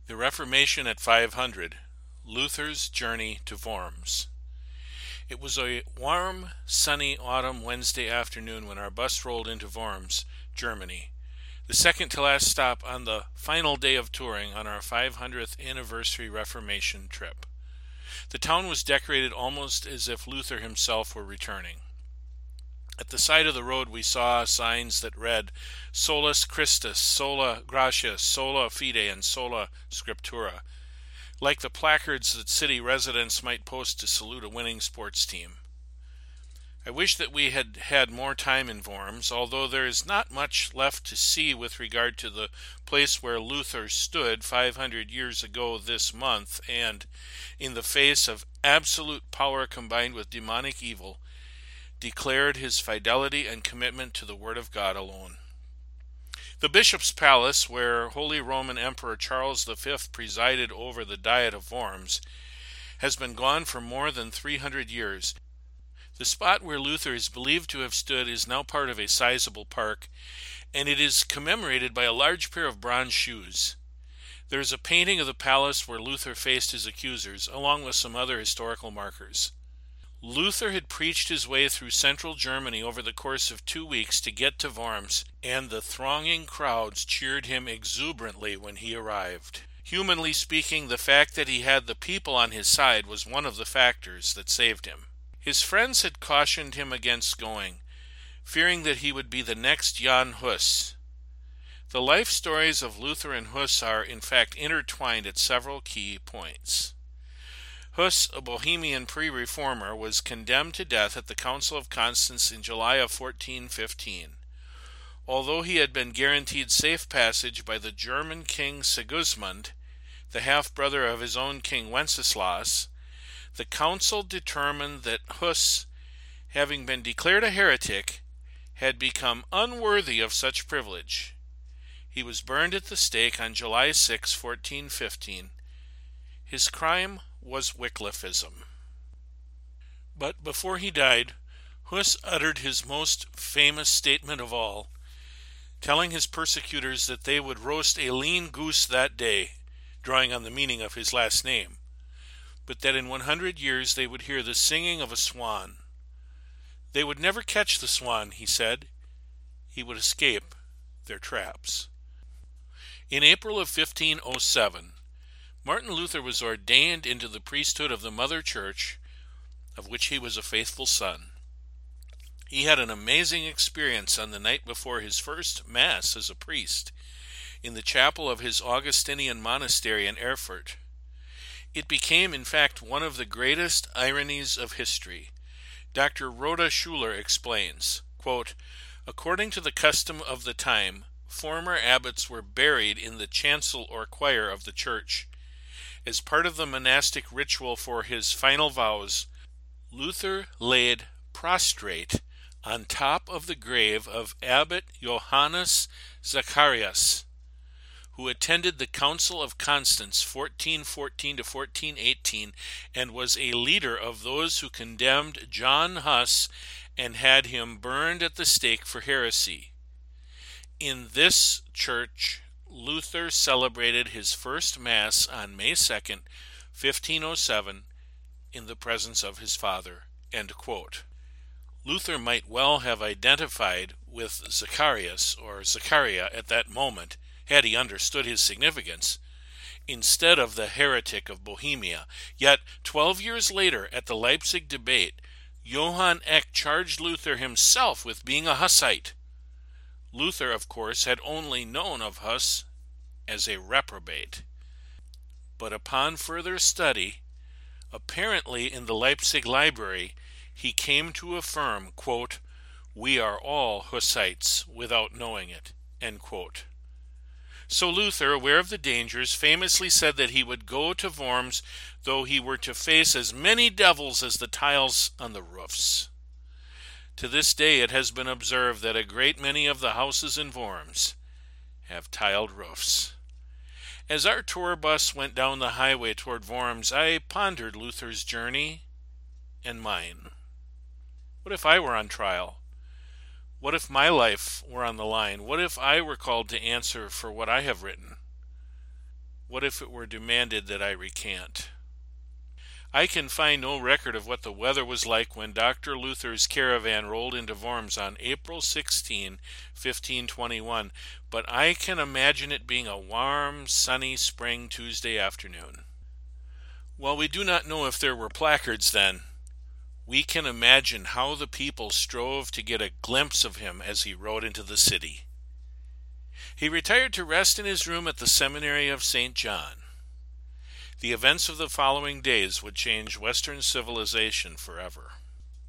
The Reformation at 500, Luther's Journey to Worms. It was a warm, sunny autumn Wednesday afternoon when our bus rolled into Worms, Germany, the second to last stop on the final day of touring on our 500th anniversary Reformation trip. The town was decorated almost as if Luther himself were returning. At the side of the road we saw signs that read, Solus Christus, Sola Gratia, Sola Fide, and Sola Scriptura, like the placards that city residents might post to salute a winning sports team. I wish that we had had more time in Worms, although there is not much left to see with regard to the place where Luther stood 500 years ago this month, and, in the face of absolute power combined with demonic evil, declared his fidelity and commitment to the Word of God alone. The bishop's palace, where Holy Roman Emperor Charles V presided over the Diet of Worms, has been gone for more than 300 years. The spot where Luther is believed to have stood is now part of a sizable park, and it is commemorated by a large pair of bronze shoes. There is a painting of the palace where Luther faced his accusers, along with some other historical markers. Luther had preached his way through central Germany over the course of 2 weeks to get to Worms, and the thronging crowds cheered him exuberantly when he arrived. Humanly speaking, the fact that he had the people on his side was one of the factors that saved him. His friends had cautioned him against going, fearing that he would be the next Jan Hus. The life stories of Luther and Hus are, in fact, intertwined at several key points. Hus, a Bohemian pre-reformer, was condemned to death at the Council of Constance in July of 1415. Although he had been guaranteed safe passage by the German king Sigismund, the half-brother of his own king Wenceslas, the council determined that Hus, having been declared a heretic, had become unworthy of such privilege. He was burned at the stake on July 6, 1415. His crime was Wycliffism. But before he died, Hus uttered his most famous statement of all, telling his persecutors that they would roast a lean goose that day, drawing on the meaning of his last name, but that in 100 years they would hear the singing of a swan. They would never catch the swan, he said. He would escape their traps. In April of 1507, Martin Luther was ordained into the priesthood of the Mother Church, of which he was a faithful son. He had an amazing experience on the night before his first Mass as a priest, in the chapel of his Augustinian monastery in Erfurt. It became, in fact, one of the greatest ironies of history. Dr. Rhoda Schuler explains, quote, according to the custom of the time, former abbots were buried in the chancel or choir of the church. As part of the monastic ritual for his final vows, Luther laid prostrate on top of the grave of Abbot Johannes Zacharias, who attended the Council of Constance 1414 to 1418 and was a leader of those who condemned John Hus and had him burned at the stake for heresy. In this church, Luther celebrated his first Mass on May 2nd, 1507, in the presence of his father. End quote. Luther might well have identified with Zacharias or Zachariah at that moment, had he understood his significance, instead of the heretic of Bohemia. Yet, 12 years later, at the Leipzig debate, Johann Eck charged Luther himself with being a Hussite. Luther, of course, had only known of Hus as a reprobate. But upon further study, apparently in the Leipzig library, he came to affirm, quote, we are all Hussites without knowing it, end quote. So Luther, aware of the dangers, famously said that he would go to Worms though he were to face as many devils as the tiles on the roofs. To this day it has been observed that a great many of the houses in Worms have tiled roofs. As our tour bus went down the highway toward Worms, I pondered Luther's journey and mine. What if I were on trial? What if my life were on the line? What if I were called to answer for what I have written? What if it were demanded that I recant? I can find no record of what the weather was like when Dr. Luther's caravan rolled into Worms on April 16, 1521, but I can imagine it being a warm, sunny spring Tuesday afternoon. While we do not know if there were placards then, we can imagine how the people strove to get a glimpse of him as he rode into the city. He retired to rest in his room at the Seminary of St. John. The events of the following days would change Western civilization forever.